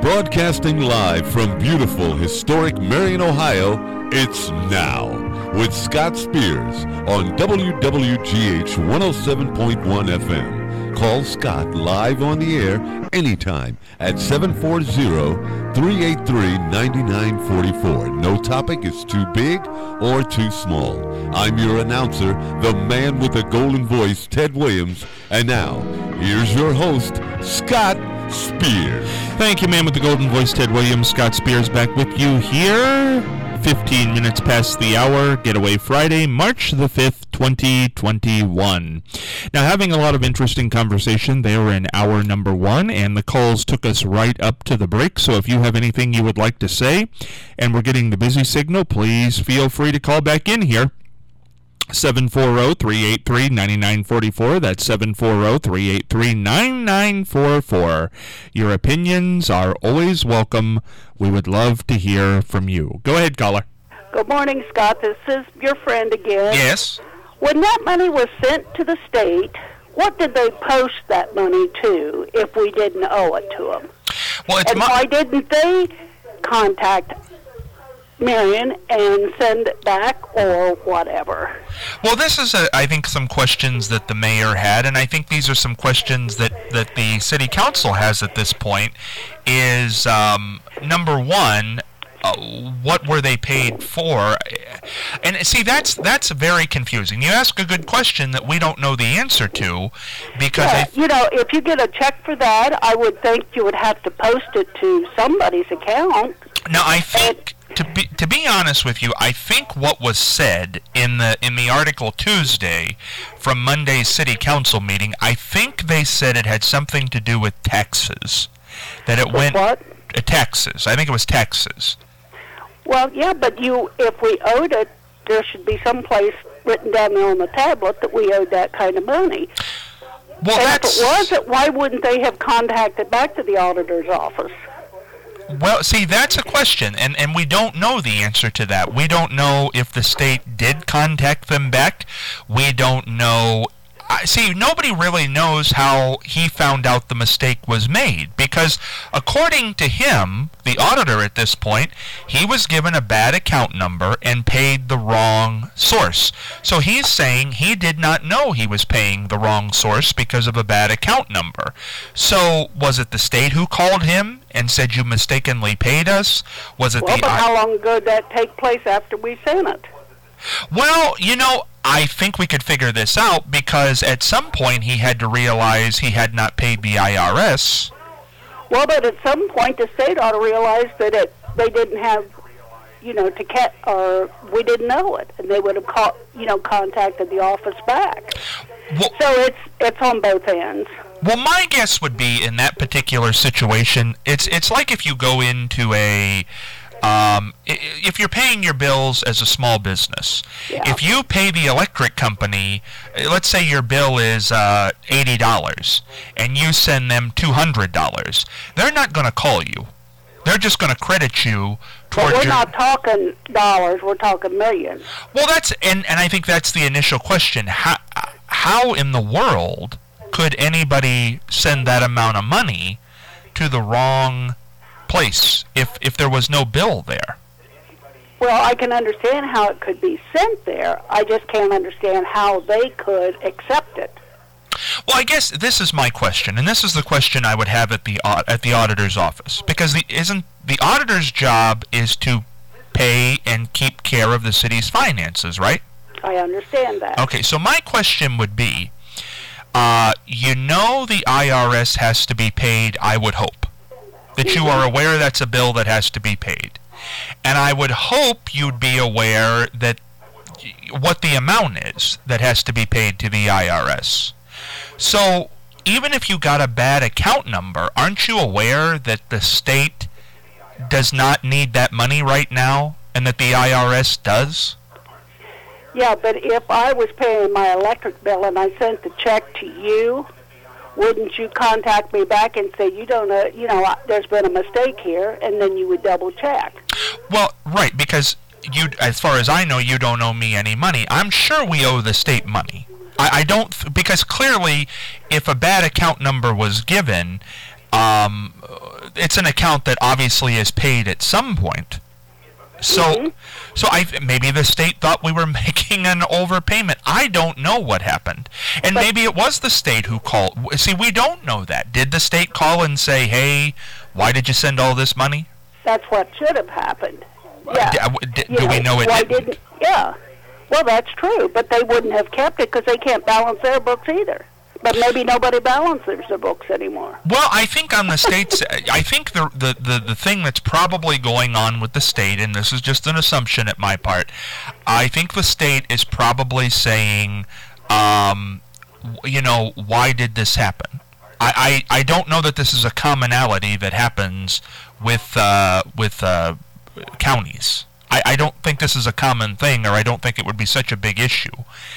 Broadcasting live from beautiful, historic Marion, Ohio, it's Now with Scott Spears on WWGH 107.1 FM. Call Scott live on the air anytime at 740-383-9944. No topic is too big or too small. I'm your announcer, the man with the golden voice, Ted Williams. And now, here's your host, Scott Spears. Thank you, man with the golden voice, Ted Williams. Scott Spears back with you here. 15 minutes past the hour. Getaway Friday, March the 5th, 2021. Now, having a lot of interesting conversation there in hour number one, and the calls took us right up to the break. So if you have anything you would like to say, and we're getting the busy signal, please feel free to call back in here. 740-383-9944. That's 740-383-9944. Your opinions are always welcome. We would love to hear from you. Go ahead, caller. Good morning, Scott. This is your friend again. Yes. When that money was sent to the state, what did they post that money to if we didn't owe it to them? Well, it's and why didn't they contact Marion and send it back or whatever? Well, this is, I think, some questions that the mayor had, and I think these are some questions that the city council has at this point, is, number one, what were they paid for? And see, that's very confusing. You ask a good question that we don't know the answer to, because if you get a check for that, I would think you would have to post it to somebody's account. Now, I think, to be honest with you, I think what was said in the article Tuesday from Monday's city council meeting, I think they said it had something to do with taxes. That it went what? Taxes. I think it was taxes. Well, yeah, but if we owed it, there should be some place written down there on the tablet that we owed that kind of money. Well, and if it wasn't, why wouldn't they have contacted back to the auditor's office? Well, see, that's a question, and we don't know the answer to that. We don't know if the state did contact them back. We don't know. See, nobody really knows how he found out the mistake was made, because according to him, the auditor at this point, he was given a bad account number and paid the wrong source. So he's saying he did not know he was paying the wrong source because of a bad account number. So was it the state who called him and said, you mistakenly paid us? Was it but how long ago did that take place after we sent it? Well, I think we could figure this out, because at some point he had to realize he had not paid the IRS. Well, but at some point the state ought to realize that they didn't have, or we didn't know it, and they would have contacted the office back. Well, so it's on both ends. Well, my guess would be in that particular situation, it's like if you go into if you're paying your bills as a small business, if you pay the electric company, let's say your bill is $80, and you send them $200, they're not going to call you. They're just going to credit you towards we're not talking dollars, we're talking millions. Well, and I think that's the initial question. How in the world could anybody send that amount of money to the wrong place if there was no bill there? Well, I can understand how it could be sent there. I just can't understand how they could accept it. Well, I guess this is my question, and this is the question I would have at the auditor's office, because the auditor's job is to pay and keep care of the city's finances, right? I understand that. Okay, so my question would be, the IRS has to be paid, I would hope. That you are aware that's a bill that has to be paid. And I would hope you'd be aware that what the amount is that has to be paid to the IRS. So even if you got a bad account number, aren't you aware that the state does not need that money right now and that the IRS does? Yeah, but if I was paying my electric bill and I sent the check to you, wouldn't you contact me back and say, you don't know, there's been a mistake here, and then you would double check? Well, right, because as far as I know, you don't owe me any money. I'm sure we owe the state money. I don't, because clearly, if a bad account number was given, it's an account that obviously is paid at some point. So, maybe the state thought we were making an overpayment. I don't know what happened, and maybe it was the state who called. See, we don't know that. Did the state call and say, "Hey, why did you send all this money?" That's what should have happened. Yeah. Do we know it didn't? Yeah. Well, that's true, but they wouldn't have kept it because they can't balance their books either. But maybe nobody balances their books anymore. Well, I think on the state's, I think the thing that's probably going on with the state, and this is just an assumption at my part, I think the state is probably saying, why did this happen? I don't know that this is a commonality that happens with counties. I don't think this is a common thing, or I don't think it would be such a big issue.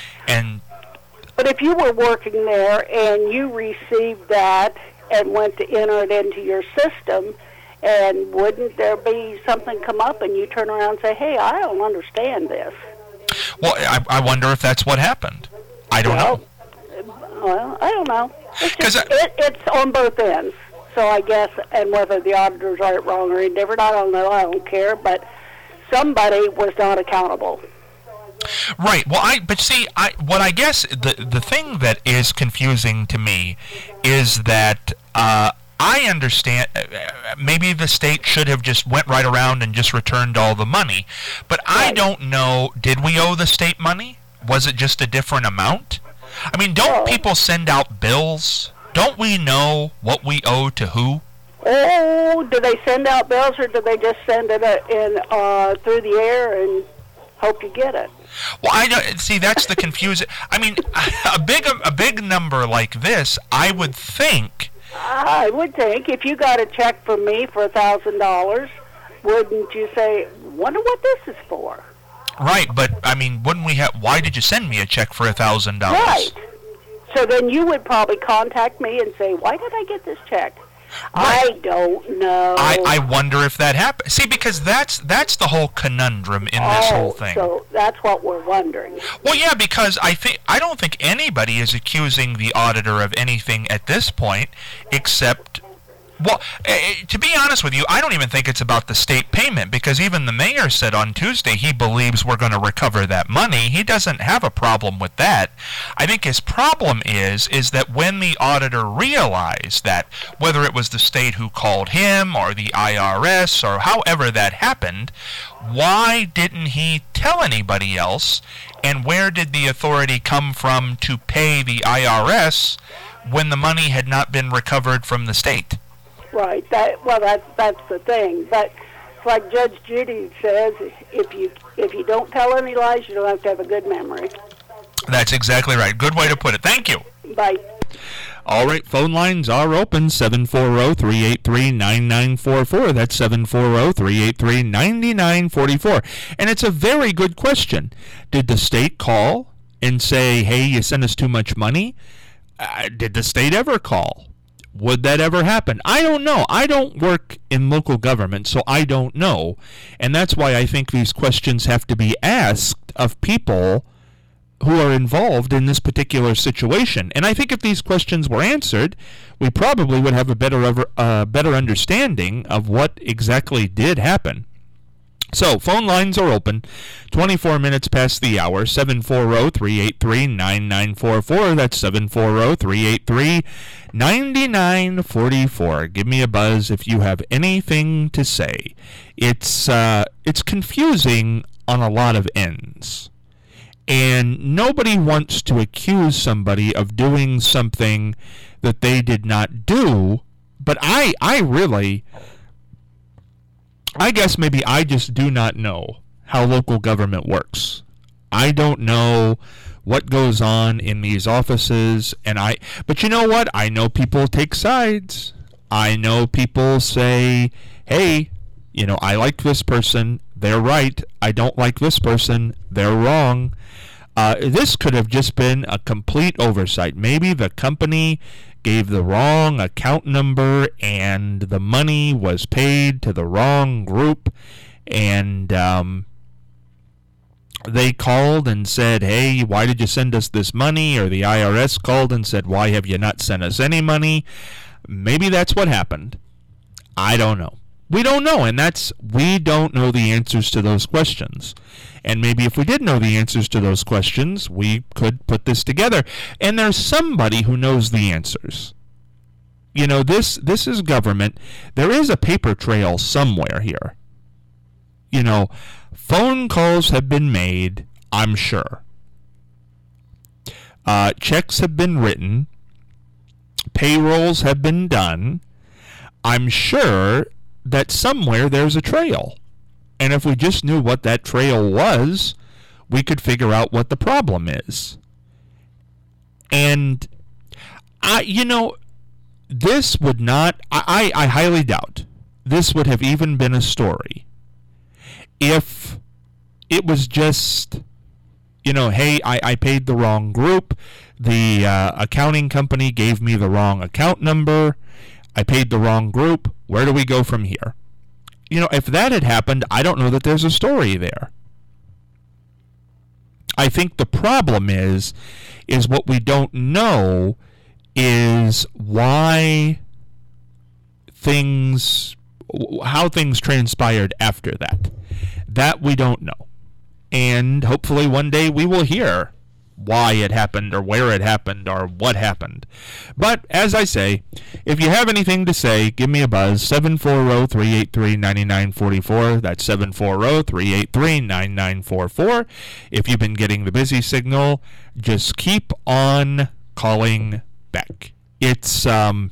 But if you were working there and you received that and went to enter it into your system, and wouldn't there be something come up and you turn around and say, hey, I don't understand this? Well, I wonder if that's what happened. I don't know. Well, I don't know. It's on both ends. So I guess, and whether the auditors are wrong or indifferent, I don't know. I don't care. But somebody was not accountable. Right. Well, what I guess the thing that is confusing to me is that I understand maybe the state should have just went right around and just returned all the money, but I don't know. Did we owe the state money? Was it just a different amount? I mean, don't people send out bills? Don't we know what we owe to who? Oh, do they send out bills, or do they just send it in through the air and hope you get it? Well, I don't see. That's the confusing. I mean, a big number like this, I would think. I would think if you got a check from me for $1,000, wouldn't you say, "Wonder what this is for"? Right, but I mean, wouldn't we have? Why did you send me a check for $1,000? Right. So then you would probably contact me and say, "Why did I get this check?" Right. I don't know. I wonder if that happened. See, because that's the whole conundrum in this whole thing. So that's what we're wondering. Well, yeah, because I don't think anybody is accusing the auditor of anything at this point, except, well, to be honest with you, I don't even think it's about the state payment, because even the mayor said on Tuesday he believes we're going to recover that money. He doesn't have a problem with that. I think his problem is that when the auditor realized that, whether it was the state who called him or the IRS or however that happened, why didn't he tell anybody else, and where did the authority come from to pay the IRS when the money had not been recovered from the state? Right. That's the thing. But it's like Judge Judy says, if you don't tell any lies, you don't have to have a good memory. That's exactly right. Good way to put it. Thank you. Bye. All right, phone lines are open, 740-383-9944. That's 740-383-9944. And it's a very good question. Did the state call and say, hey, you sent us too much money? Did the state ever call? Would that ever happen? I don't know. I don't work in local government, so I don't know. And that's why I think these questions have to be asked of people who are involved in this particular situation. And I think if these questions were answered, we probably would have a better understanding of what exactly did happen. So, phone lines are open, 24 minutes past the hour, 740-383-9944. That's 740-383-9944. Give me a buzz if you have anything to say. It's confusing on a lot of ends. And nobody wants to accuse somebody of doing something that they did not do, but I guess maybe I just do not know how local government works. I don't know what goes on in these offices, but you know what? I know people take sides. I know people say, hey, I like this person, they're right. I don't like this person, they're wrong. This could have just been a complete oversight. Maybe the company gave the wrong account number and the money was paid to the wrong group, and they called and said, hey, why did you send us this money? Or the IRS called and said, why have you not sent us any money? Maybe that's what happened. I don't know. We don't know, and we don't know the answers to those questions. And maybe if we did know the answers to those questions, we could put this together. And there's somebody who knows the answers. You know, this is government. There is a paper trail somewhere here. You know, phone calls have been made, I'm sure. Checks have been written. Payrolls have been done. I'm sure that somewhere there's a trail. And if we just knew what that trail was, we could figure out what the problem is. And, this would not, I highly doubt, this would have even been a story if it was just, hey, I paid the wrong group, the accounting company gave me the wrong account number, I paid the wrong group, where do we go from here? If that had happened, I don't know that there's a story there. I think the problem is what we don't know is how things transpired after that. That we don't know. And hopefully one day we will hear why it happened or where it happened or what happened. But as I say, if you have anything to say, give me a buzz, 740-383-9944. That's 740-383-9944. If you've been getting the busy signal, just keep on calling back. It's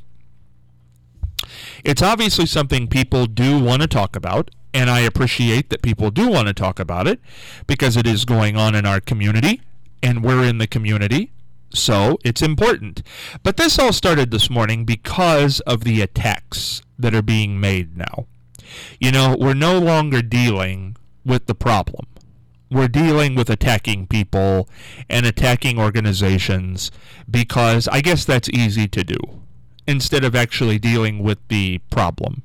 obviously something people do want to talk about, and I appreciate that people do want to talk about it because it is going on in our community. And we're in the community, so it's important. But this all started this morning because of the attacks that are being made now. We're no longer dealing with the problem. We're dealing with attacking people and attacking organizations because I guess that's easy to do instead of actually dealing with the problem.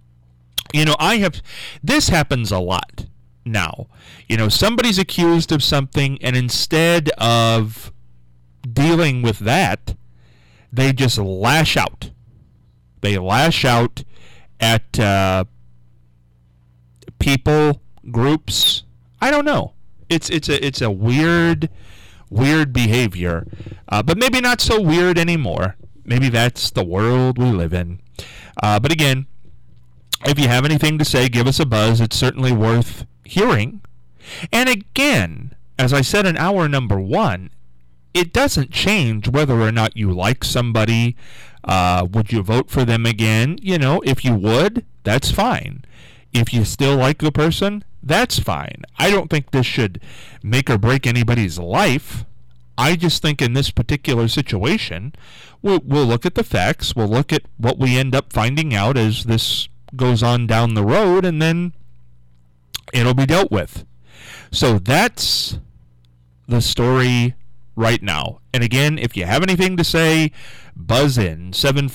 This happens a lot. Now, somebody's accused of something, and instead of dealing with that, they just lash out. They lash out at people, groups. I don't know. It's a weird behavior, but maybe not so weird anymore. Maybe that's the world we live in. But again, if you have anything to say, give us a buzz. It's certainly worth hearing. And again, as I said in hour number 1, it doesn't change whether or not you like somebody. Would you vote for them again? If you would, that's fine. If you still like the person, that's fine. I don't think this should make or break anybody's life. I just think in this particular situation, we'll look at the facts, we'll look at what we end up finding out as this goes on down the road, and then it'll be dealt with. So that's the story right now. And again, if you have anything to say, buzz in,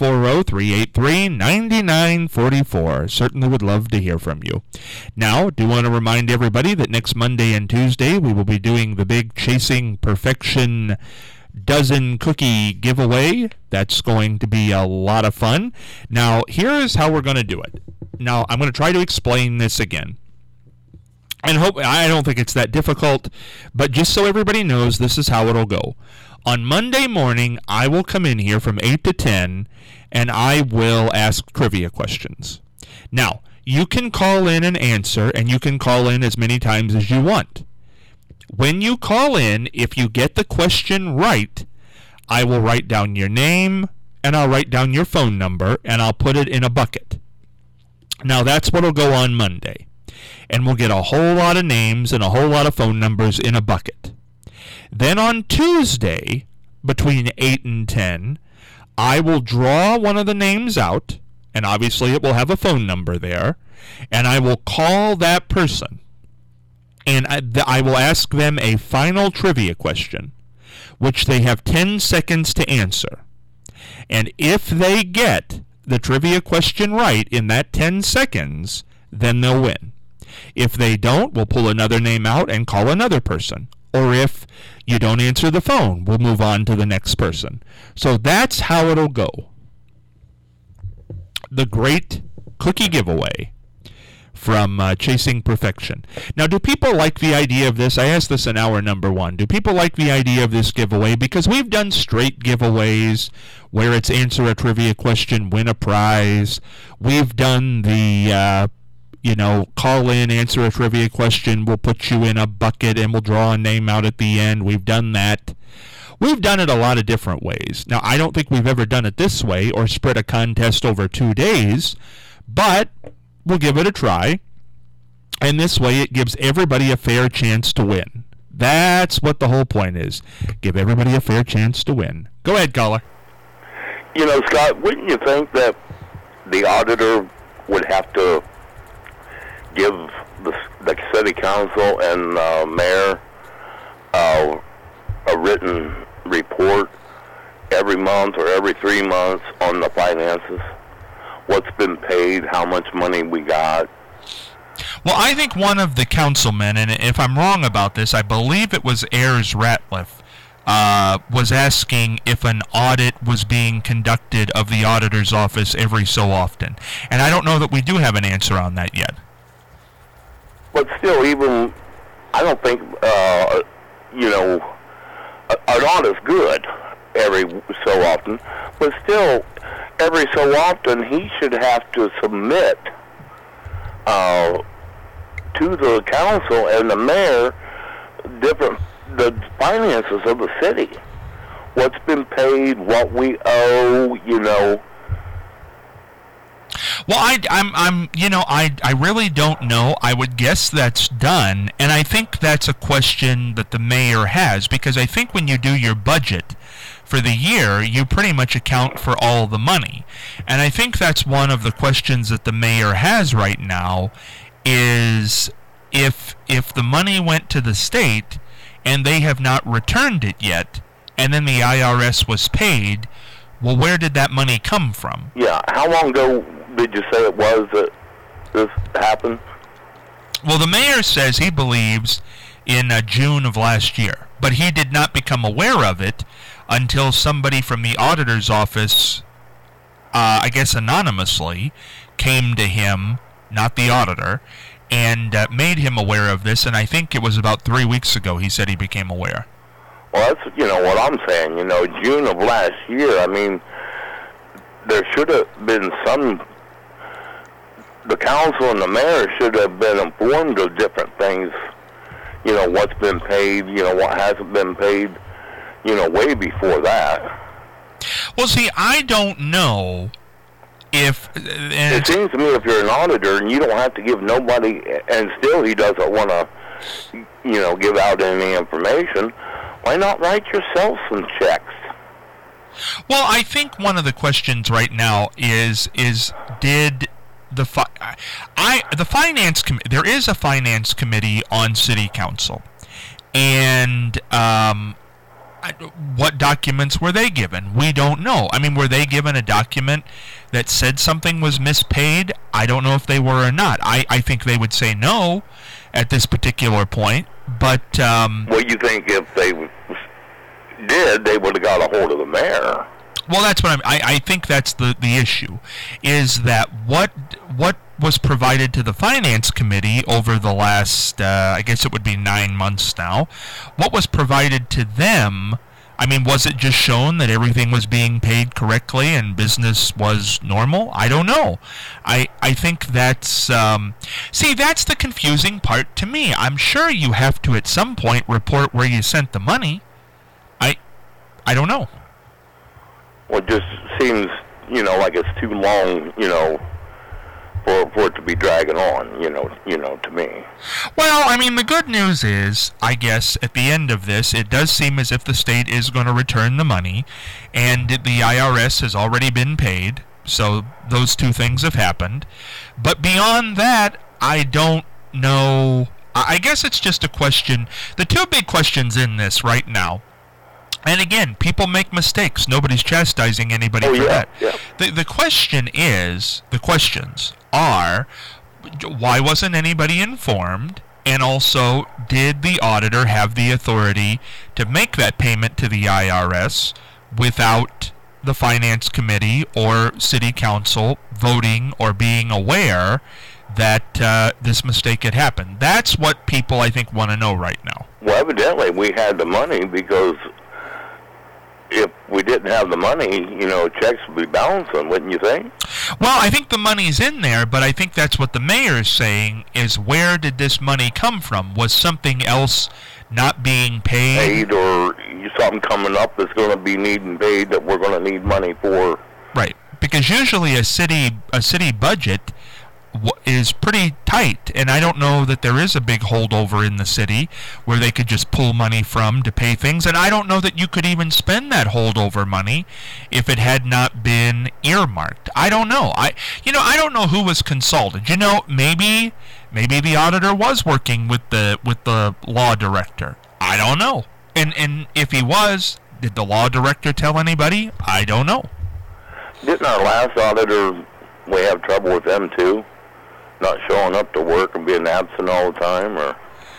740-383-9944. Certainly would love to hear from you. Now, do want to remind everybody that next Monday and Tuesday we will be doing the big Chasing Perfection dozen cookie giveaway. That's going to be a lot of fun. Now, here's how we're going to do it. Now, I'm going to try to explain this again. And I don't think it's that difficult, but just so everybody knows, this is how it'll go. On Monday morning, I will come in here from 8 to 10, and I will ask trivia questions. Now, you can call in and answer, and you can call in as many times as you want. When you call in, if you get the question right, I will write down your name, and I'll write down your phone number, and I'll put it in a bucket. Now, that's what'll go on Monday. And we'll get a whole lot of names and a whole lot of phone numbers in a bucket. Then on Tuesday, between 8 and 10, I will draw one of the names out, and obviously it will have a phone number there, and I will call that person. And I will ask them a final trivia question, which they have 10 seconds to answer. And if they get the trivia question right in that 10 seconds, then they'll win. If they don't, we'll pull another name out and call another person. Or if you don't answer the phone, we'll move on to the next person. So that's how it'll go. the great cookie giveaway from Chasing Perfection. Now, do people like the idea of this? I asked this in hour number 1. Do people like the idea of this giveaway? Because we've done straight giveaways where it's answer a trivia question, win a prize. We've done the, call in, answer a trivia question, we'll put you in a bucket and we'll draw a name out at the end. We've done that. We've done it a lot of different ways. Now, I don't think we've ever done it this way or spread a contest over 2 days, but we'll give it a try. And this way it gives everybody a fair chance to win. That's what the whole point is. Give everybody a fair chance to win. Go ahead, caller. Scott, wouldn't you think that the auditor would have to give the city council and mayor a written report every month or every 3 months on the finances? What's been paid, how much money we got? Well, I think one of the councilmen, and if I'm wrong about this, I believe it was Ayers Ratliff, was asking if an audit was being conducted of the auditor's office every so often. And I don't know that we do have an answer on that yet. But still, even, I don't think, an audit's good every so often, but still, every so often, he should have to submit to the council and the mayor the finances of the city. What's been paid, what we owe, Well, I really don't know. I would guess that's done, and I think that's a question that the mayor has, because I think when you do your budget for the year, you pretty much account for all the money. And I think that's one of the questions that the mayor has right now, is if the money went to the state and they have not returned it yet, and then the IRS was paid, well, where did that money come from? Yeah, how long ago did you say it was that this happened? Well, the mayor says he believes in June of last year, but he did not become aware of it until somebody from the auditor's office, I guess anonymously, came to him, not the auditor, and made him aware of this, and I think it was about 3 weeks ago he said he became aware. Well, that's, what I'm saying, June of last year, I mean, there should have been the council and the mayor should have been informed of different things, what's been paid, what hasn't been paid, way before that. Well, see, I don't know if... It seems to me if you're an auditor and you don't have to give nobody, and still he doesn't want to, give out any information, why not write yourself some checks? Well, I think one of the questions right now is did the finance committee, there is a finance committee on city council, and what documents were they given? We don't know. I mean, were they given a document that said something was mispaid? I don't know if they were or not. I think they would say no at this particular point, but... Well, you think if they did, they would have got a hold of the mayor? Well, that's what I think that's the issue, is that what was provided to the finance committee over the last, I guess it would be 9 months now, what was provided to them, I mean, was it just shown that everything was being paid correctly and business was normal? I don't know. I think that's, that's the confusing part to me. I'm sure you have to at some point report where you sent the money. I don't know. Well, it just seems, like it's too long, for it to be dragging on, to me. Well, I mean, the good news is, I guess, at the end of this, it does seem as if the state is going to return the money, and the IRS has already been paid, so those two things have happened. But beyond that, I don't know. I guess it's just a question. The two big questions in this right now, and again, people make mistakes. Nobody's chastising anybody for that. Yeah. The questions are, why wasn't anybody informed? And also, did the auditor have the authority to make that payment to the IRS without the finance committee or city council voting or being aware that this mistake had happened? That's what people, I think, want to know right now. Well, evidently we had the money, because if we didn't have the money, checks would be bouncing, wouldn't you think? Well, I think the money's in there, but I think that's what the mayor is saying, is where did this money come from? Was something else not being paid? Or something coming up that's going to be needing paid that we're going to need money for? Right, because usually a city budget is pretty tight, and I don't know that there is a big holdover in the city where they could just pull money from to pay things, and I don't know that you could even spend that holdover money if it had not been earmarked. I don't know. I don't know who was consulted. Maybe the auditor was working with the law director. I don't know. And if he was, did the law director tell anybody? I don't know. Didn't our last auditor, we have trouble with them too? Not showing up to work and being absent all the time, or?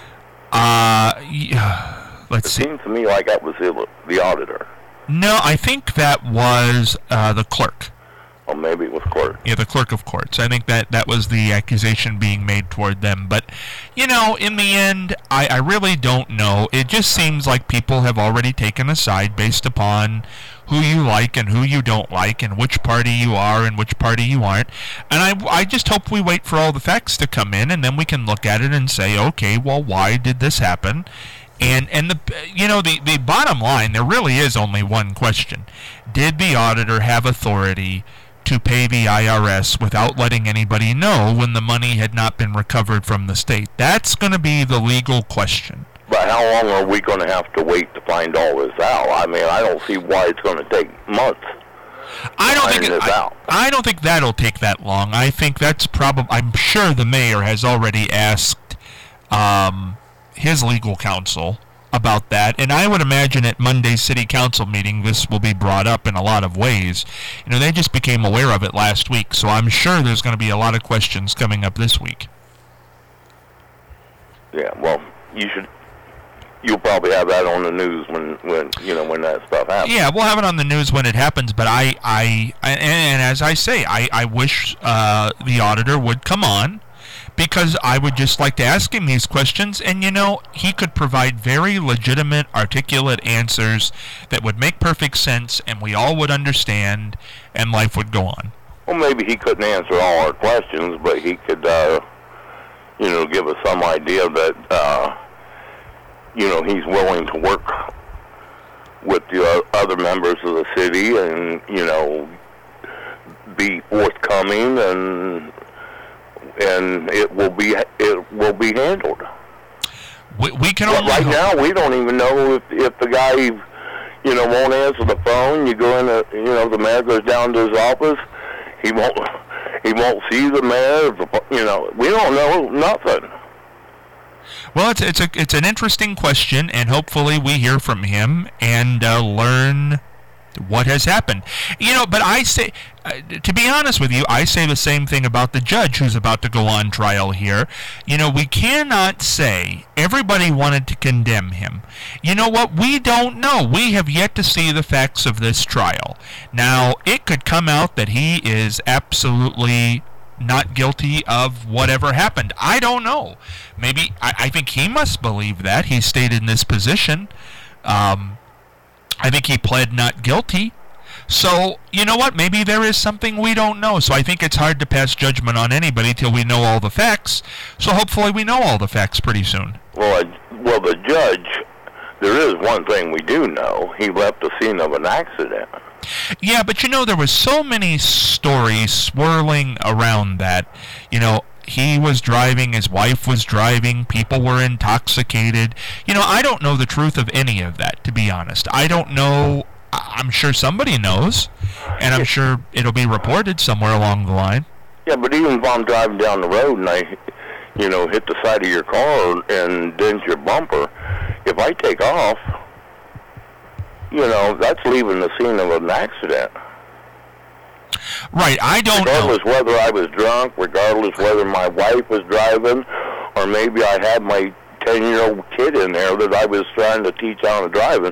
Let's see. It seems to me like that was the auditor. No, I think that was the clerk. Or maybe it was clerk. Yeah, the clerk of courts. I think that was the accusation being made toward them. But, in the end, I really don't know. It just seems like people have already taken a side based upon who you like and who you don't like and which party you are and which party you aren't. And I just hope we wait for all the facts to come in, and then we can look at it and say, okay, well, why did this happen? And the bottom line, there really is only one question. Did the auditor have authority to pay the IRS without letting anybody know when the money had not been recovered from the state? That's going to be the legal question. But how long are we going to have to wait to find all this out? I mean, I don't see why it's going to take months. I don't think that'll take that long. I think that's I'm sure the mayor has already asked his legal counsel about that, and I would imagine at Monday's city council meeting this will be brought up in a lot of ways. They just became aware of it last week, so I'm sure there's going to be a lot of questions coming up this week. Yeah, well, you'll probably have that on the news when that stuff happens. Yeah, we'll have it on the news when it happens, but and as I say, I wish the auditor would come on, because I would just like to ask him these questions, and he could provide very legitimate, articulate answers that would make perfect sense, and we all would understand, and life would go on. Well, maybe he couldn't answer all our questions, but he could, give us some idea that, he's willing to work with the other members of the city and, be forthcoming, and it will be handled. We can only right now we don't even know if the guy won't answer the phone. You go in, the mayor goes down to his office. He won't see the mayor. We don't know nothing. Well, it's an interesting question, and hopefully we hear from him and learn what has happened. But I say, to be honest with you, I say the same thing about the judge who's about to go on trial here. We cannot say everybody wanted to condemn him. You know what? We don't know. We have yet to see the facts of this trial. Now, it could come out that he is absolutely not guilty of whatever happened. I don't know. Maybe, I think he must believe that. He stayed in this position. I think he pled not guilty. So, you know what? Maybe there is something we don't know. So I think it's hard to pass judgment on anybody till we know all the facts. So hopefully we know all the facts pretty soon. Well, the judge, there is one thing we do know. He left the scene of an accident. Yeah, but there was so many stories swirling around that. He was driving, his wife was driving, people were intoxicated. I don't know the truth of any of that, to be honest. I don't know. I'm sure somebody knows, and I'm sure it'll be reported somewhere along the line. Yeah, but even if I'm driving down the road and I, hit the side of your car and dent your bumper, if I take off, that's leaving the scene of an accident. Right, I don't know. Regardless whether I was drunk, regardless whether my wife was driving, or maybe I had my 10-year-old kid in there that I was trying to teach how to drive.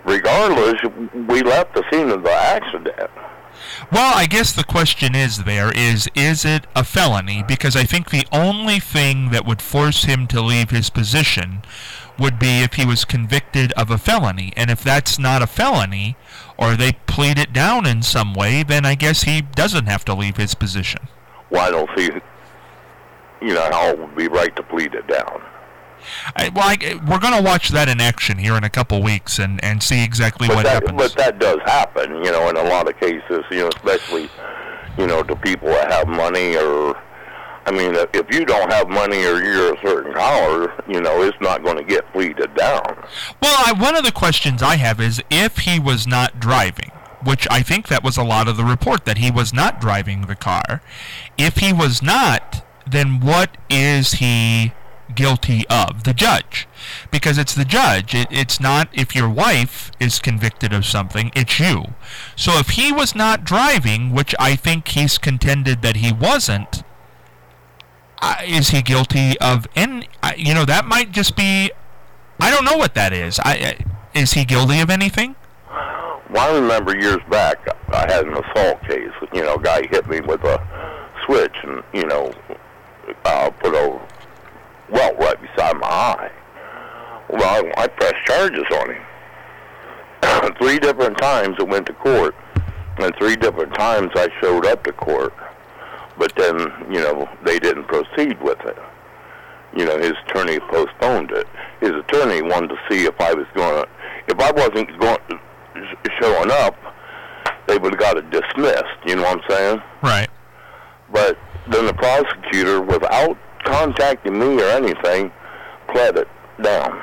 regardless, we left the scene of the accident. Well, I guess the question is it a felony? Because I think the only thing that would force him to leave his position would be if he was convicted of a felony. And if that's not a felony, or they plead it down in some way, then I guess he doesn't have to leave his position. Well, I don't see, how it would be right to plead it down. We're going to watch that in action here in a couple weeks and see exactly what happens. But that does happen, in a lot of cases, especially, to people that have money or, if you don't have money or you're a certain color, it's not going to get pleaded down. Well, one of the questions I have is if he was not driving, which I think that was a lot of the report, that he was not driving the car. If he was not, then what is he guilty of? The judge. Because it's the judge. It's not if your wife is convicted of something, it's you. So if he was not driving, which I think he's contended that he wasn't, is he guilty of any, that might just be, I don't know what that is. Is he guilty of anything? Well, I remember years back, I had an assault case. A guy hit me with a switch and, put a welt right beside my eye. Well, I pressed charges on him. 3 different times it went to court, and 3 different times I showed up to court. But then, they didn't proceed with it. His attorney postponed it. His attorney wanted to see if I wasn't showing up, they would have got it dismissed, you know what I'm saying? Right. But then the prosecutor, without contacting me or anything, pled it down.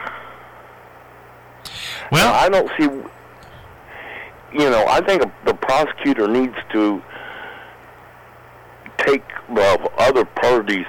Well, now, I don't see, I think the prosecutor needs to take other parties,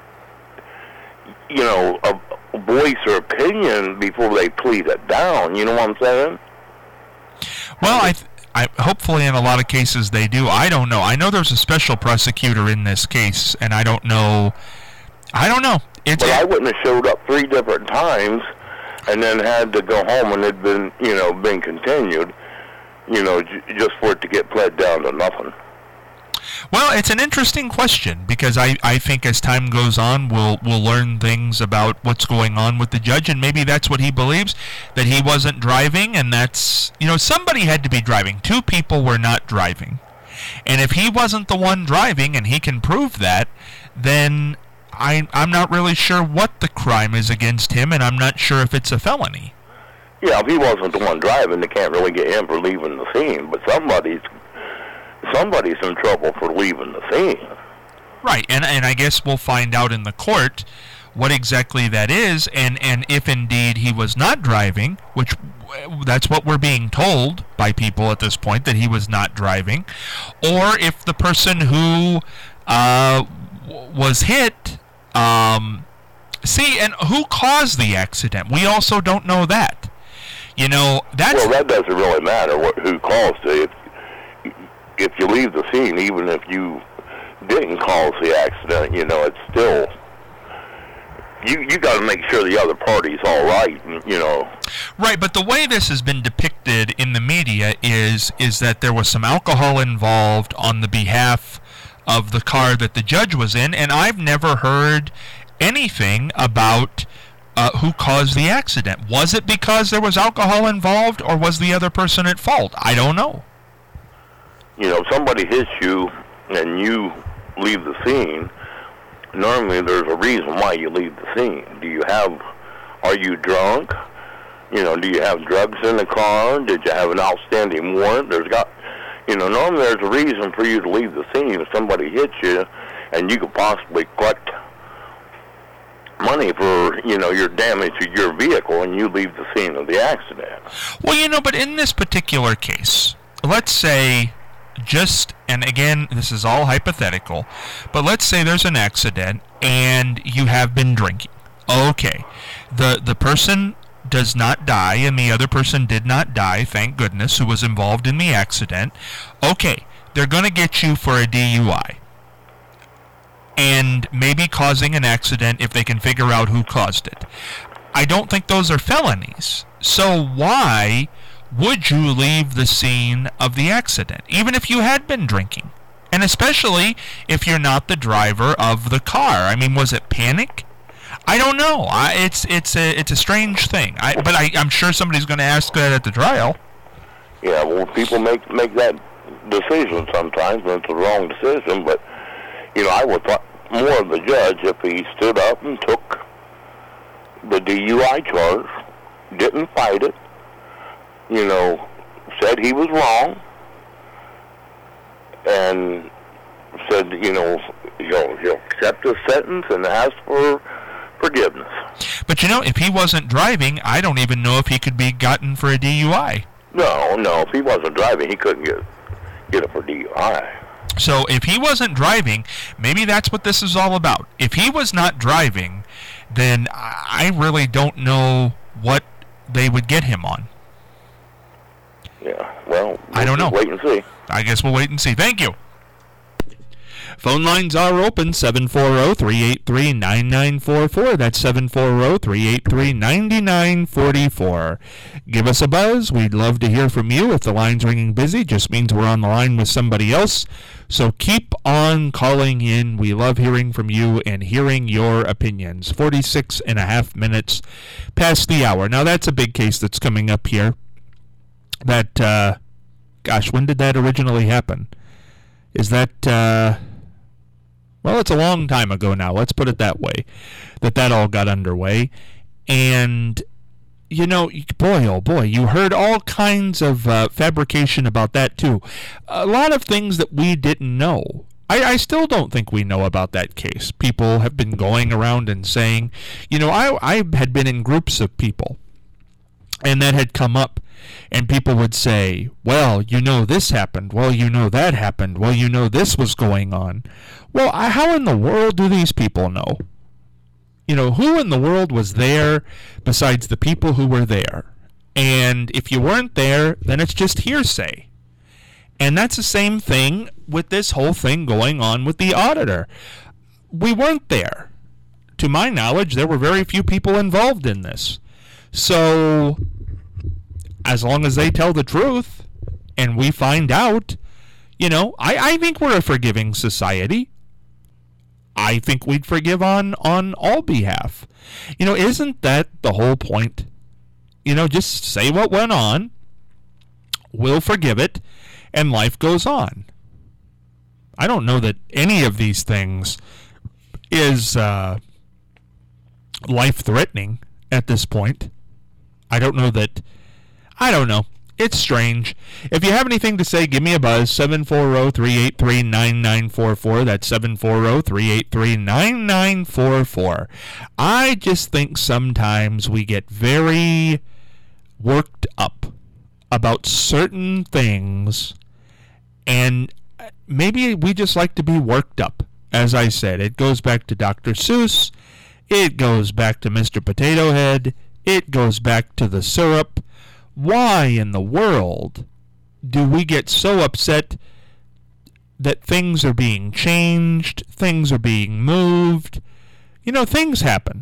a voice or opinion before they plead it down, you know what I'm saying? Well, I hopefully in a lot of cases they do. I don't know. I know there's a special prosecutor in this case, and I don't know. But I wouldn't have showed up 3 different times and then had to go home and it'd been, been continued, just for it to get pled down to nothing. Well, it's an interesting question because I think as time goes on, we'll learn things about what's going on with the judge, and maybe that's what he believes, that he wasn't driving, and that's, somebody had to be driving. 2 people were not driving. And if he wasn't the one driving, and he can prove that, then I'm not really sure what the crime is against him, and I'm not sure if it's a felony. Yeah, if he wasn't the one driving, they can't really get him for leaving the scene, but somebody's in trouble for leaving the scene. Right, and I guess we'll find out in the court what exactly that is, and if indeed he was not driving, which that's what we're being told by people at this point, that he was not driving, or if the person who was hit, and who caused the accident? We also don't know that. That doesn't really matter who caused it. If you leave the scene, even if you didn't cause the accident, it's still, you got to make sure the other party's all right, Right, but the way this has been depicted in the media is that there was some alcohol involved on the behalf of the car that the judge was in, and I've never heard anything about who caused the accident. Was it because there was alcohol involved, or was the other person at fault? I don't know. If somebody hits you and you leave the scene, normally there's a reason why you leave the scene. Are you drunk? Do you have drugs in the car? Did you have an outstanding warrant? Normally there's a reason for you to leave the scene. If somebody hits you and you could possibly collect money for, your damage to your vehicle and you leave the scene of the accident. Well, but in this particular case, let's say and again, this is all hypothetical, but let's say there's an accident and you have been drinking. Okay, the person does not die and the other person did not die, thank goodness, who was involved in the accident. Okay, they're going to get you for a DUI. And maybe causing an accident if they can figure out who caused it. I don't think those are felonies. So why would you leave the scene of the accident, even if you had been drinking? And especially if you're not the driver of the car. I mean, was it panic? I don't know. It's a strange thing. But I'm sure somebody's going to ask that at the trial. Yeah, well, people make that decision sometimes, and it's the wrong decision. But I would thought more of the judge if he stood up and took the DUI charge, didn't fight it, said he was wrong, and said, he'll accept the sentence and ask for forgiveness. But if he wasn't driving, I don't even know if he could be gotten for a DUI. No, if he wasn't driving, he couldn't get it for DUI. So if he wasn't driving, maybe that's what this is all about. If he was not driving, then I really don't know what they would get him on. Yeah, well, I don't know. Wait and see. I guess we'll wait and see. Thank you. Phone lines are open, 740-383-9944. That's 740-383-9944. Give us a buzz. We'd love to hear from you. If the line's ringing busy, just means we're on the line with somebody else. So keep on calling in. We love hearing from you and hearing your opinions. 46 and a half minutes past the hour. Now, that's a big case that's coming up here. That, when did that originally happen? Is that... Well, it's a long time ago now, let's put it that way, that all got underway. And, boy, oh boy, you heard all kinds of fabrication about that too. A lot of things that we didn't know. I still don't think we know about that case. People have been going around and saying, I had been in groups of people, and that had come up. And people would say, well, this happened. Well, that happened. Well, this was going on. Well, how in the world do these people know? Who in the world was there besides the people who were there? And if you weren't there, then it's just hearsay. And that's the same thing with this whole thing going on with the auditor. We weren't there. To my knowledge, there were very few people involved in this. So... as long as they tell the truth and we find out, I think we're a forgiving society. I think we'd forgive on all behalf. Isn't that the whole point? Just say what went on, we'll forgive it, and life goes on. I don't know that any of these things is life-threatening at this point. I don't know. It's strange. If you have anything to say, give me a buzz, 740-383-9944. That's 740-383-9944. I just think sometimes we get very worked up about certain things, and maybe we just like to be worked up. As I said, it goes back to Dr. Seuss. It goes back to Mr. Potato Head. It goes back to the syrup. Why in the world do we get so upset that things are being changed, things are being moved? Things happen.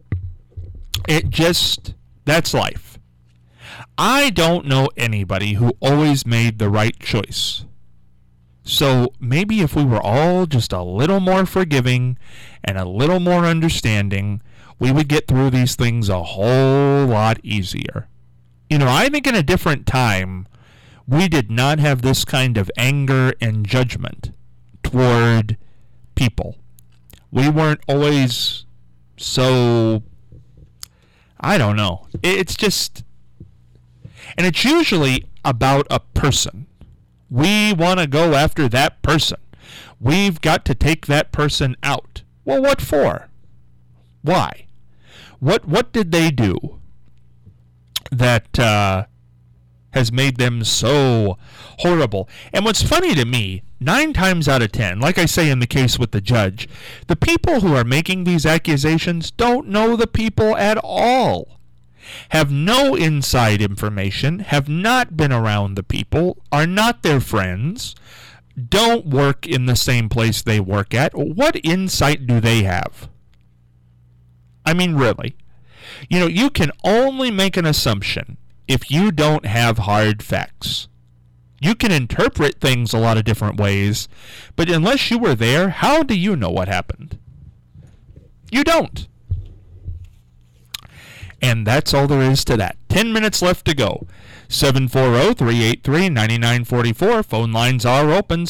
That's life. I don't know anybody who always made the right choice. So maybe if we were all just a little more forgiving and a little more understanding, we would get through these things a whole lot easier. I think in a different time, we did not have this kind of anger and judgment toward people. We weren't always so, I don't know. It's just, and it's usually about a person. We want to go after that person. We've got to take that person out. Well, what for? Why? What did they do that has made them so horrible? And what's funny to me, 9 times out of 10, like I say in the case with the judge, the people who are making these accusations don't know the people at all, have no inside information, have not been around the people, are not their friends, don't work in the same place they work at. What insight do they have? I mean, really. You can only make an assumption if you don't have hard facts. You can interpret things a lot of different ways, but unless you were there, how do you know what happened? You don't. And that's all there is to that. 10 minutes left to go. 740-383-9944. Phone lines are open.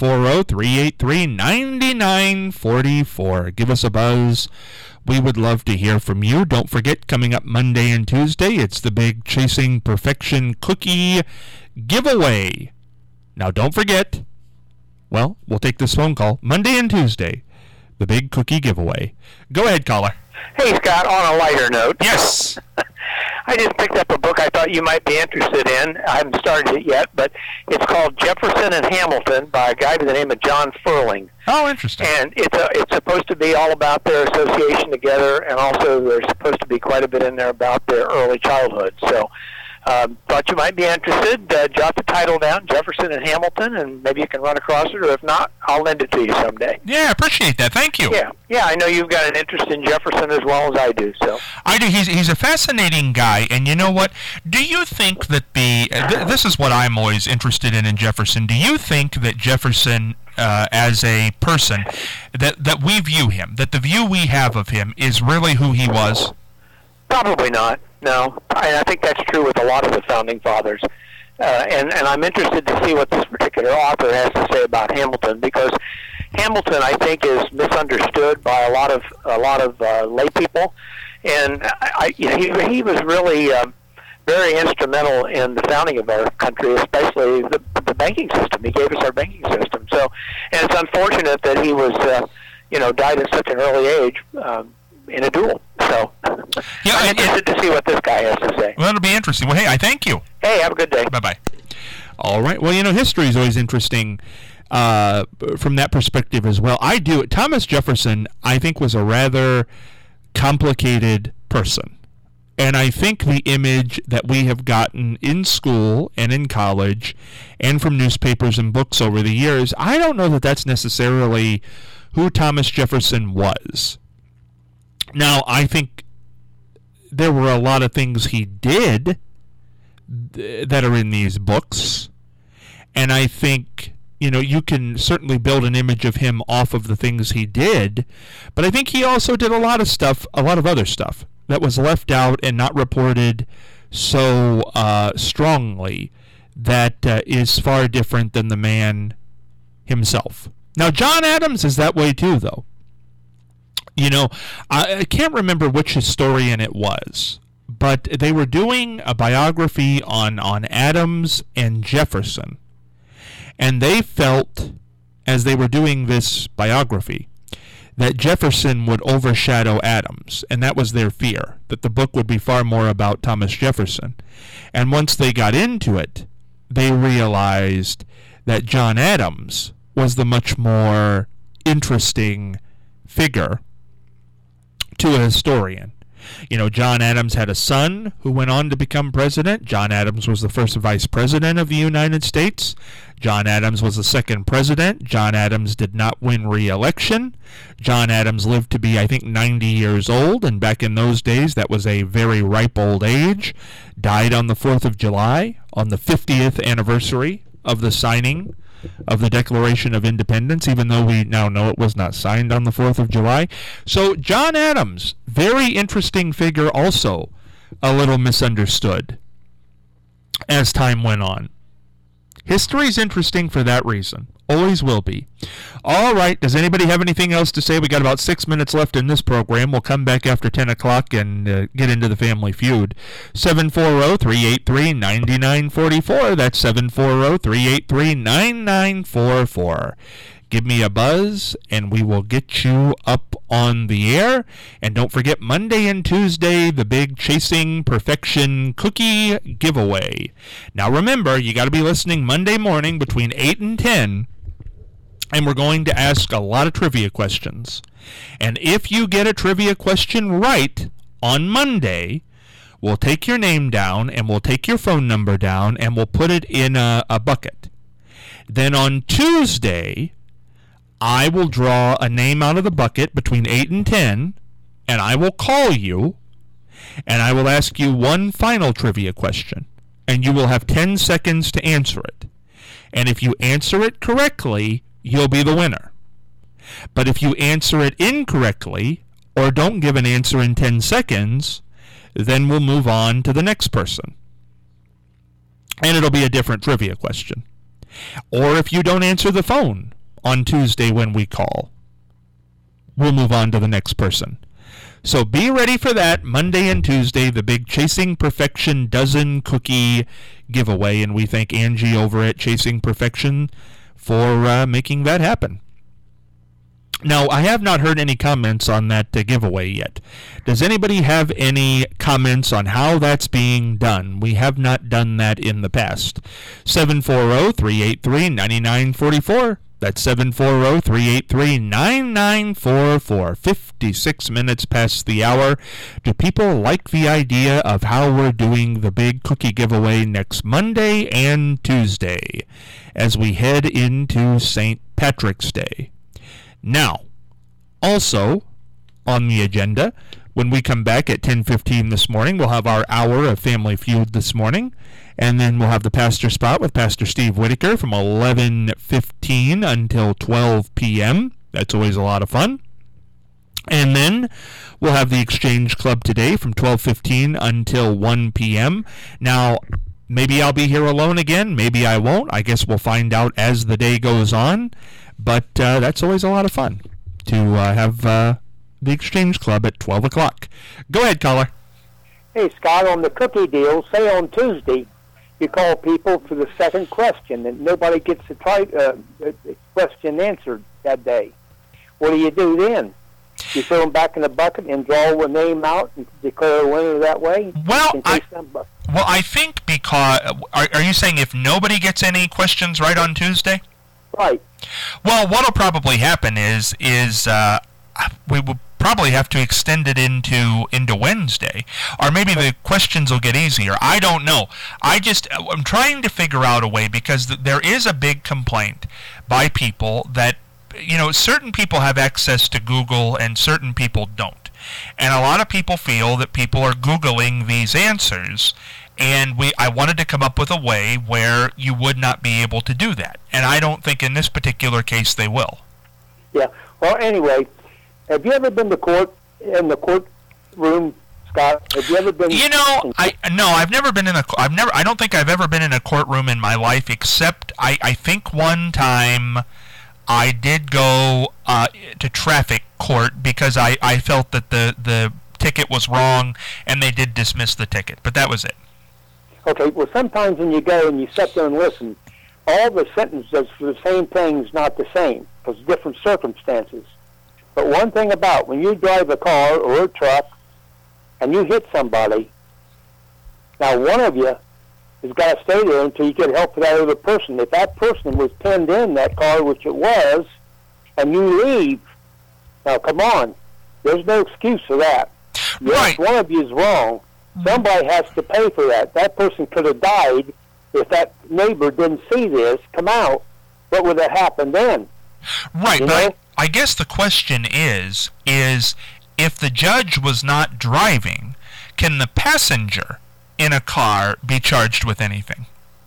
740-383-9944. Give us a buzz. We would love to hear from you. Don't forget, coming up Monday and Tuesday, it's the big Chasing Perfection cookie giveaway. Now, don't forget, well, we'll take this phone call. Monday and Tuesday, the big cookie giveaway. Go ahead, caller. Hey, Scott, on a lighter note. Yes. I just picked up a book I thought you might be interested in. I haven't started it yet, but it's called Jefferson and Hamilton by a guy by the name of John Ferling. Oh, interesting. And it's supposed to be all about their association together, and also there's supposed to be quite a bit in there about their early childhood. So thought you might be interested. Jot the title down, Jefferson and Hamilton, and maybe you can run across it, or if not, I'll lend it to you someday. Yeah, I appreciate that. Thank you. Yeah, I know you've got an interest in Jefferson as well as I do. So I do. He's a fascinating guy, and you know what? Do you think that this is what I'm always interested in Jefferson. Do you think that Jefferson, as a person, that we view him, that the view we have of him is really who he was? Probably not. No, I think that's true with a lot of the founding fathers, and I'm interested to see what this particular author has to say about Hamilton, because Hamilton, I think, is misunderstood by a lot of lay people, and he was really very instrumental in the founding of our country, especially the banking system. He gave us our banking system. So, and it's unfortunate that he was died at such an early age. In a duel. So I'm interested to see what this guy has to say. Well, it'll be interesting. Well, hey, I thank you. Hey, have a good day. Bye-bye. All right. Well, history is always interesting from that perspective as well. I do. Thomas Jefferson, I think, was a rather complicated person. And I think the image that we have gotten in school and in college and from newspapers and books over the years, I don't know that that's necessarily who Thomas Jefferson was. Now, I think there were a lot of things he did that are in these books, and I think, you can certainly build an image of him off of the things he did, but I think he also did a lot of other stuff that was left out and not reported so strongly that is far different than the man himself. Now, John Adams is that way too, though. I can't remember which historian it was, but they were doing a biography on Adams and Jefferson, and they felt, as they were doing this biography, that Jefferson would overshadow Adams, and that was their fear, that the book would be far more about Thomas Jefferson. And once they got into it, they realized that John Adams was the much more interesting figure to a historian. John Adams had a son who went on to become president. John Adams was the first vice president of the United States. John Adams was the second president. John Adams did not win re-election. John Adams lived to be, I think, 90 years old, and back in those days, that was a very ripe old age. Died on the 4th of July, on the 50th anniversary of the signing of the Declaration of Independence, even though we now know it was not signed on the 4th of July. So John Adams, very interesting figure, also a little misunderstood as time went on. History is interesting for that reason. Always will be. All right, does anybody have anything else to say? We got about 6 minutes left in this program. We'll come back after 10 o'clock and get into the Family Feud. 740-383-9944. That's 740-383-9944. Give me a buzz, and we will get you up on the air. And don't forget, Monday and Tuesday, the big Chasing Perfection cookie giveaway. Now remember, you got to be listening Monday morning between 8 and 10, and we're going to ask a lot of trivia questions. And if you get a trivia question right on Monday, we'll take your name down, and we'll take your phone number down, and we'll put it in a bucket. Then on Tuesday, I will draw a name out of the bucket between 8 and 10, and I will call you, and I will ask you one final trivia question. and you will have 10 seconds to answer it. And if you answer it correctly, you'll be the winner. But if you answer it incorrectly, or don't give an answer in 10 seconds, then we'll move on to the next person. And it'll be a different trivia question. Or if you don't answer the phone on Tuesday when we call, we'll move on to the next person. So be ready for that Monday and Tuesday, the big Chasing Perfection dozen cookie giveaway. And we thank Angie over at Chasing Perfection for making that happen. Now, I have not heard any comments on that giveaway yet. Does anybody have any comments on how that's being done? We have not done that in the past. 740-383-9944. That's 740-383-9944. 56 minutes past the hour. Do people like the idea of how we're doing the big cookie giveaway next Monday and Tuesday as we head into St. Patrick's Day? Now, also on the agenda, when we come back at 10:15 this morning, we'll have our hour of Family Feud this morning, and then we'll have the Pastor Spot with Pastor Steve Whitaker from 11:15 until 12 p.m. That's always a lot of fun. And then we'll have the Exchange Club today from 12:15 until 1 p.m. Now, maybe I'll be here alone again. Maybe I won't. I guess we'll find out as the day goes on. But that's always a lot of fun to have the Exchange Club at 12 o'clock. Go ahead, caller. Hey, Scott, on the cookie deal, say on Tuesday, you call people for the second question, and nobody gets the question answered that day. What do you do then? You throw them back in the bucket and draw a name out and declare a winner that way? Well, I think because... Are you saying if nobody gets any questions right on Tuesday? Right. Well, what'll probably happen is we will probably have to extend it into Wednesday, or maybe the questions will get easier. I don't know. I'm trying to figure out a way, because there is a big complaint by people that, certain people have access to Google and certain people don't. And a lot of people feel that people are Googling these answers, and I wanted to come up with a way where you would not be able to do that. And I don't think in this particular case they will. Yeah. Well, anyway, have you ever been to court, in the courtroom, Scott? Have you ever been... I've never been in I don't think I've ever been in a courtroom in my life, except I think one time I did go to traffic court because I felt that the ticket was wrong, and they did dismiss the ticket. But that was it. Okay, well, sometimes when you go and you sit there and listen, all the sentences for the same thing is not the same, because different circumstances. But one thing about when you drive a car or a truck and you hit somebody, now one of you has got to stay there until you get help for that other person. If that person was pinned in that car, which it was, and you leave, now come on, there's no excuse for that. Yes, one of you is wrong. Somebody has to pay for that. That person could have died if that neighbor didn't see this come out. What would have happened then? Right, but I guess the question is if the judge was not driving, can the passenger in a car be charged with anything?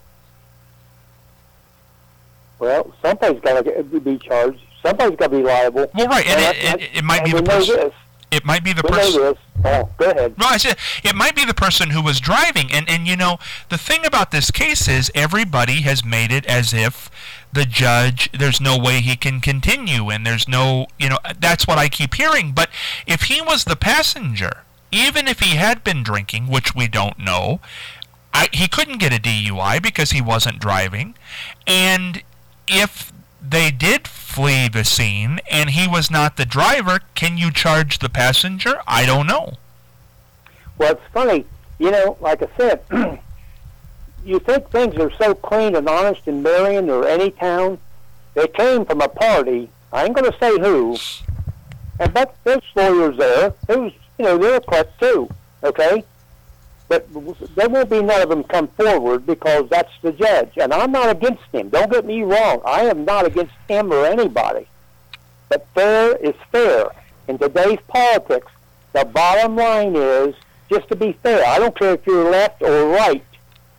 Well, somebody's got to be charged. Somebody's got to be liable. Well, right, and it might be the person. It might be the person. Oh, go ahead. No, I said it might be the person who was driving, and the thing about this case is everybody has made it as if the judge, there's no way he can continue, and there's no, that's what I keep hearing. But if he was the passenger, even if he had been drinking, which we don't know, he couldn't get a DUI because he wasn't driving, and if they did flee the scene and he was not the driver, can you charge the passenger? I don't know. Well, it's funny, like I said, you think things are so clean and honest in Marion or any town. They came from a party, I ain't going to say who, but there's lawyers there. They're correct too, okay? But there won't be none of them come forward because that's the judge. And I'm not against him. Don't get me wrong. I am not against him or anybody. But fair is fair. In today's politics, the bottom line is just to be fair. I don't care if you're left or right.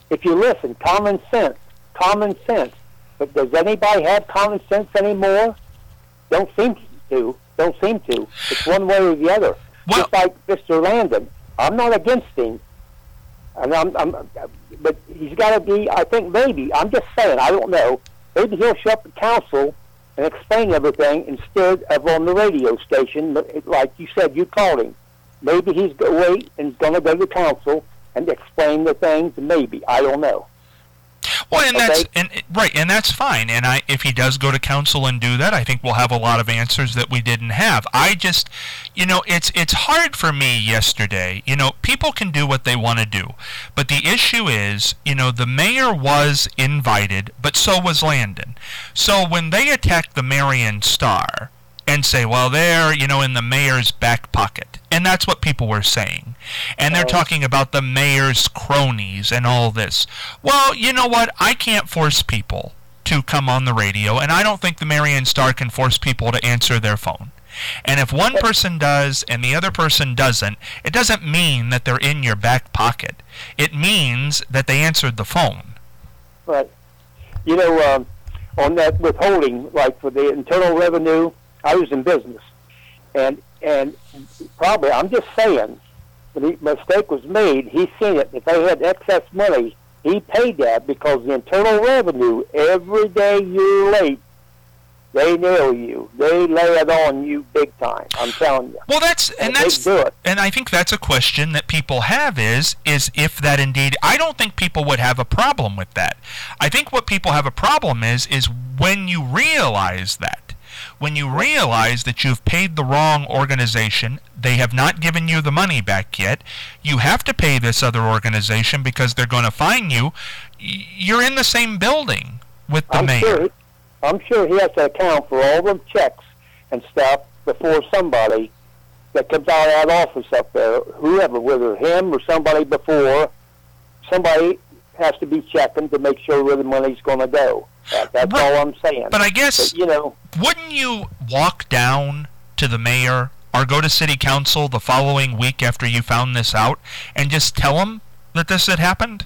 if you listen, common sense. But does anybody have common sense anymore? Don't seem to. It's one way or the other. Well, just like Mr. Landon, I'm not against him, and but he's got to be. I think maybe I'm just saying. I don't know. Maybe he'll show up at council and explain everything instead of on the radio station, like you said. You called him. Maybe he's going to wait and going to go to council and explain the things. Maybe I don't know. Well, and that's fine. And if he does go to council and do that, I think we'll have a lot of answers that we didn't have. I just, it's hard for me yesterday. People can do what they want to do, but the issue is, the mayor was invited, but so was Landon. So when they attack the Marion Star and say, well, they're, in the mayor's back pocket. And that's what people were saying. And they're talking about the mayor's cronies and all this. Well, you know what? I can't force people to come on the radio, and I don't think the Marion Star can force people to answer their phone. And if one person does and the other person doesn't, it doesn't mean that they're in your back pocket. It means that they answered the phone. Right. On that withholding, like for the Internal Revenue, I was in business, and probably, I'm just saying, when the mistake was made, he's seen it. If they had excess money, he paid that because the Internal Revenue, every day you're late, they nail you. They lay it on you big time. I'm telling you. Well, and I think that's a question that people have is if that indeed. I don't think people would have a problem with that. I think what people have a problem is when you realize that. When you realize that you've paid the wrong organization, they have not given you the money back yet, you have to pay this other organization because they're going to fine you. You're in the same building with the mayor. I'm sure he has to account for all the checks and stuff before somebody that comes out of that office up there, whoever, whether him or somebody before, somebody has to be checking to make sure where the money's going to go. That's all I'm saying. But I guess, wouldn't you walk down to the mayor or go to city council the following week after you found this out and just tell them that this had happened?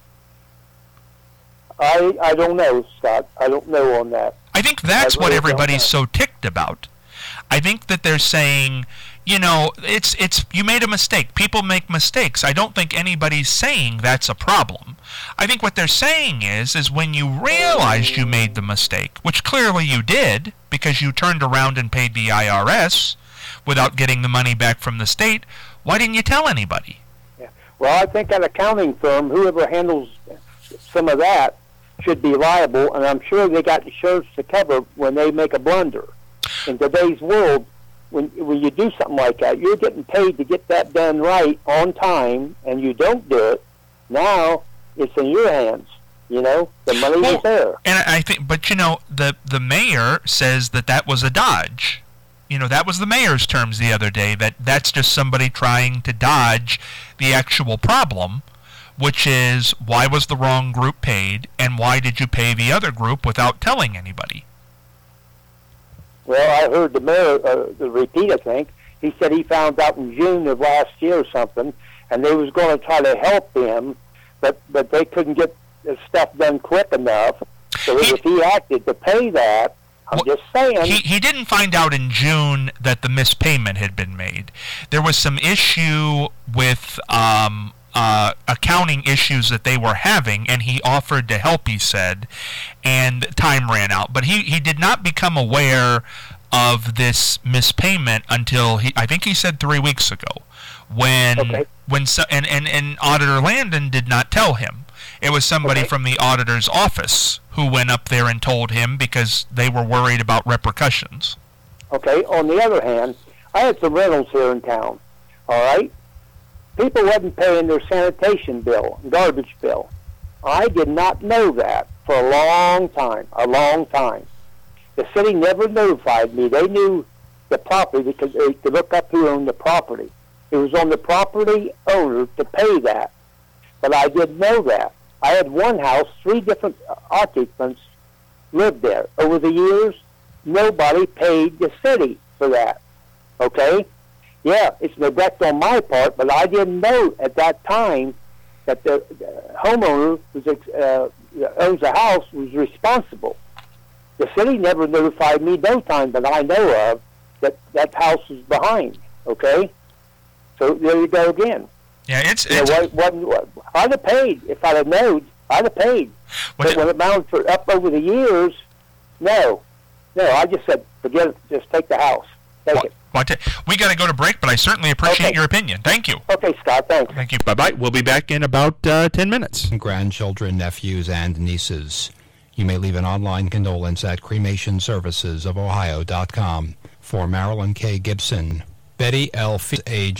I don't know, Scott. I don't know on that. I think that's what everybody's so ticked about. I think that they're saying, it's you made a mistake. People make mistakes. I don't think anybody's saying that's a problem. I think what they're saying is when you realized you made the mistake, which clearly you did because you turned around and paid the IRS without getting the money back from the state, why didn't you tell anybody? Yeah. Well, I think an accounting firm, whoever handles some of that, should be liable, and I'm sure they got insurance to cover when they make a blunder. In today's world, when you do something like that, you're getting paid to get that done right on time, and you don't do it. Now it's in your hands. The money was there. And I think, but the mayor says that was a dodge. That was the mayor's terms the other day. That's just somebody trying to dodge the actual problem, which is why was the wrong group paid, and why did you pay the other group without telling anybody? Well, I heard the mayor, the repeat, I think, he said he found out in June of last year or something, and they was going to try to help him, but they couldn't get the stuff done quick enough. So if he acted to pay that, I'm just saying. He didn't find out in June that the mispayment had been made. There was some issue with accounting issues that they were having, and he offered to help, he said, and time ran out. But he did not become aware of this mispayment until I think he said 3 weeks ago, when Auditor Landon did not tell him. It was somebody from the auditor's office who went up there and told him because they were worried about repercussions. Okay, on the other hand, I had some rentals here in town, all right? People wasn't paying their sanitation bill, garbage bill. I did not know that for a long time. The city never notified me. They knew the property because they could look up who owned the property. It was on the property owner to pay that. But I didn't know that. I had one house, 3 different occupants lived there. Over the years, nobody paid the city for that. Okay? Yeah, it's neglect on my part, but I didn't know at that time that the homeowner who owns the house was responsible. The city never notified me no time that I know of that house was behind, okay? So there you go again. Yeah, I'd have paid if I'd have known. I'd have paid. But when it mounted for up over the years, no, I just said, forget it, just take the house. Take it. We got to go to break, but I certainly appreciate your opinion. Thank you. Okay, Scott, thanks. Thank you. Bye-bye. We'll be back in about 10 minutes. Grandchildren, nephews, and nieces. You may leave an online condolence at cremationservicesofohio.com. For Marilyn K. Gibson, Betty L. age